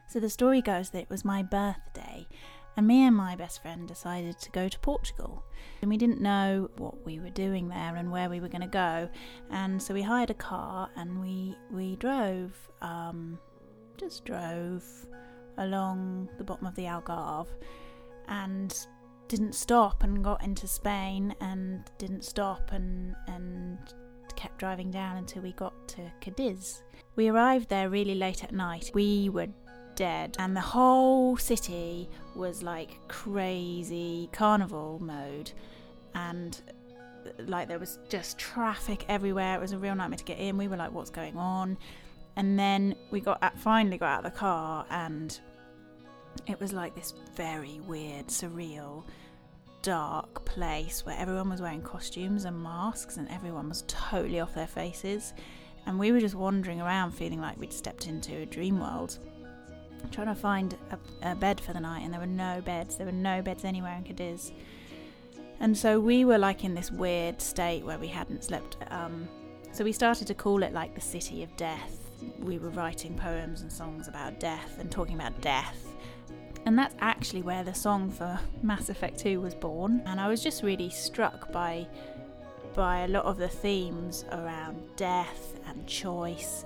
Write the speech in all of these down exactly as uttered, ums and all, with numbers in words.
So the story goes that it was my birthday, and me and my best friend decided to go to Portugal. And we didn't know what we were doing there and where we were going to go. And so we hired a car and we, we drove, um, just drove along the bottom of the Algarve and didn't stop, and got into Spain and didn't stop and, and kept driving down until we got to Cadiz. We arrived there really late at night. We were dead, and the whole city was like crazy carnival mode, and like there was just traffic everywhere. It was a real nightmare to get in. We were like, what's going on? And then we got at, finally got out of the car, and it was like this very weird, surreal, dark place where everyone was wearing costumes and masks and everyone was totally off their faces, and we were just wandering around feeling like we'd stepped into a dream world, trying to find a, a bed for the night, and there were no beds there were no beds anywhere in Cadiz. And so we were like in this weird state where we hadn't slept, um, so we started to call it like the city of death. We were writing poems and songs about death and talking about death. And that's actually where the song for Mass Effect two was born. And I was just really struck by by a lot of the themes around death and choice.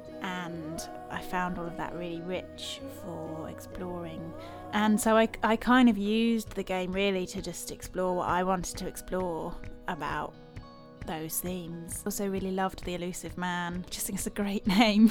And I found all of that really rich for exploring. And so I, I kind of used the game really to just explore what I wanted to explore about those themes. Also really loved The Elusive Man. Just think it's a great name.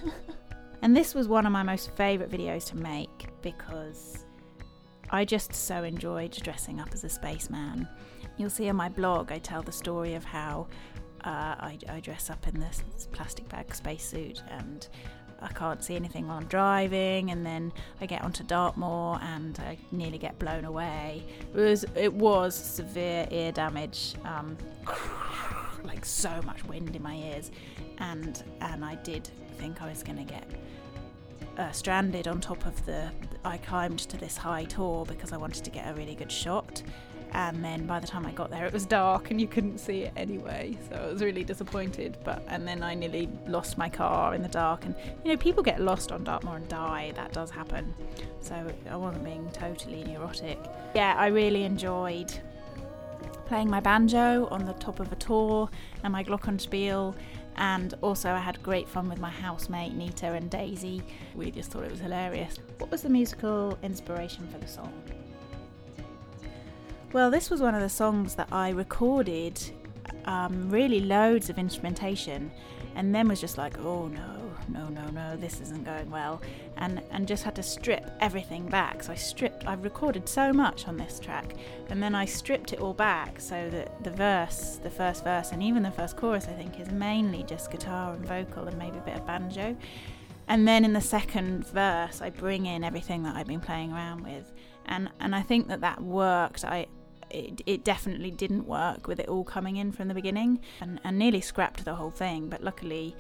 And this was one of my most favourite videos to make because I just so enjoyed dressing up as a spaceman. You'll see on my blog I tell the story of how uh, I, I dress up in this, this plastic bag spacesuit, and I can't see anything while I'm driving, and then I get onto Dartmoor and I nearly get blown away. It was, it was severe ear damage, um, like so much wind in my ears, and and I did think I was going to get uh, stranded on top of the... I climbed to this high tor because I wanted to get a really good shot, and then by the time I got there it was dark and you couldn't see it anyway, so I was really disappointed. But and then I nearly lost my car in the dark, and you know, people get lost on Dartmoor and die, that does happen, so I wasn't being totally neurotic. Yeah, I really enjoyed playing my banjo on the top of a tor and my glockenspiel, and also I had great fun with my housemate Nita and Daisy. We just thought it was hilarious. What was the musical inspiration for the song? Well, this was one of the songs that I recorded, um, really loads of instrumentation, and then was just like, oh no, no, no, no, this isn't going well, and and just had to strip everything back. So I stripped, I've recorded so much on this track, and then I stripped it all back so that the verse, the first verse, and even the first chorus, I think, is mainly just guitar and vocal and maybe a bit of banjo. And then in the second verse, I bring in everything that I've been playing around with, and and I think that that worked. I It, it definitely didn't work with it all coming in from the beginning, and, and nearly scrapped the whole thing, but luckily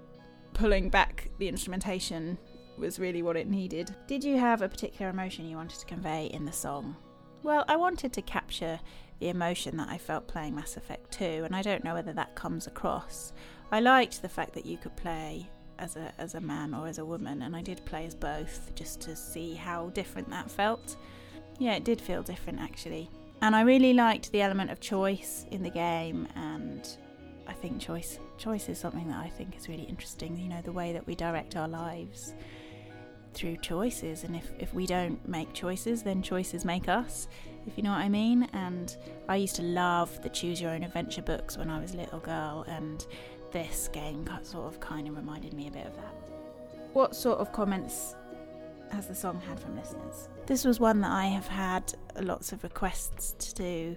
pulling back the instrumentation was really what it needed. Did you have a particular emotion you wanted to convey in the song? Well, I wanted to capture the emotion that I felt playing Mass Effect two, and I don't know whether that comes across. I liked the fact that you could play as a as a man or as a woman, and I did play as both just to see how different that felt. Yeah, it did feel different actually. And I really liked the element of choice in the game, and I think choice choice is something that I think is really interesting, you know, the way that we direct our lives through choices, and if, if we don't make choices, then choices make us, if you know what I mean. And I used to love the Choose Your Own Adventure books when I was a little girl, and this game sort of kind of reminded me a bit of that. What sort of comments has the song had from listeners? This was one that I have had lots of requests to do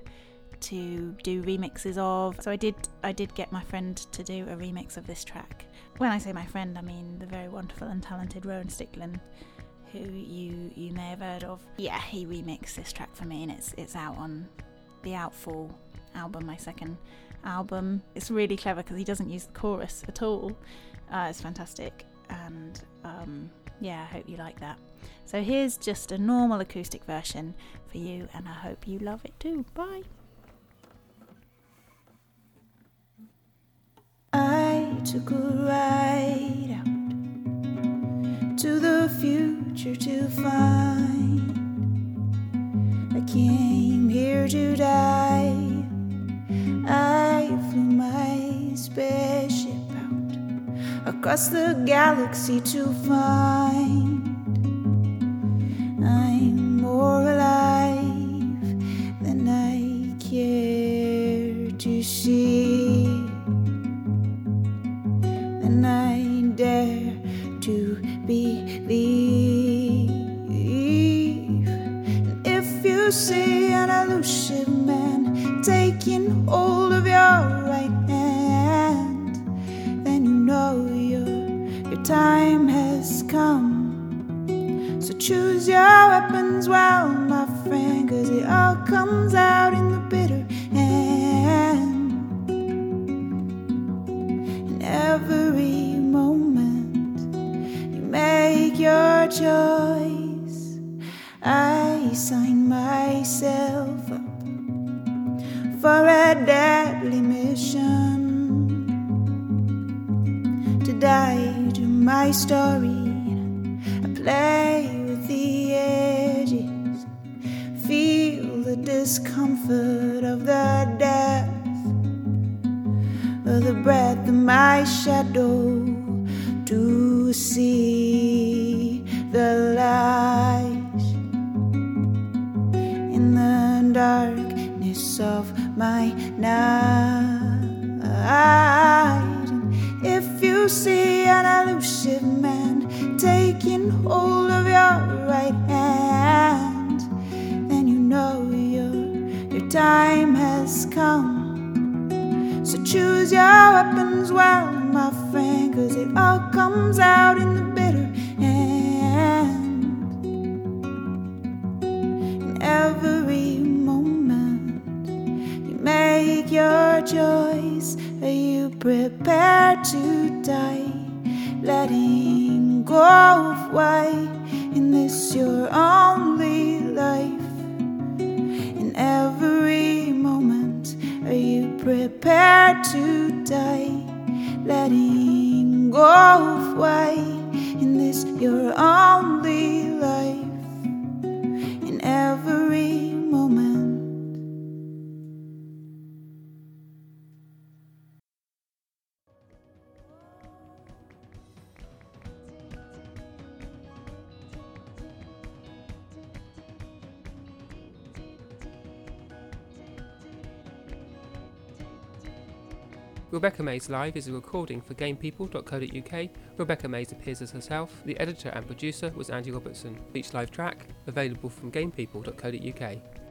to do remixes of. So I did I did get my friend to do a remix of this track. When I say my friend, I mean the very wonderful and talented Rowan Stickland, who you you may have heard of. Yeah, he remixed this track for me, and it's it's out on the Outfall album, my second album. It's really clever because he doesn't use the chorus at all. Uh, it's fantastic, and um, yeah, I hope you like that. So here's just a normal acoustic version for you, and I hope you love it too. Bye. I took a ride out to the future. adventure to find. I came here to die. I flew my spaceship out across the galaxy to find I'm more alive than I care to see, than I dare to believe. And if you see an elusive man taking hold of your right hand, then you know your, your time has come. So choose your weapons well, my friend, 'cause it all comes out in the bitter end. In every moment you make your choice. I sign myself up for a deadly mission, to die to my story. I play with the edges, feel the discomfort of the death, of the breath of my shadow, to see the light in the darkness of my night. And if you see an elusive man taking hold of your right hand, then you know your, your time has come. So choose your weapons well, my friend, 'cause it all comes out in the bitter end. In every moment you make your choice. Are you prepared to die, letting go of why in this your only life? In every moment, are you prepared to die, letting go of why in this your only life? In every moment. Rebecca Mays Live is a recording for game people dot co dot U K. Rebecca Mays appears as herself. The editor and producer was Andy Robertson. Each live track available from game people dot co dot U K.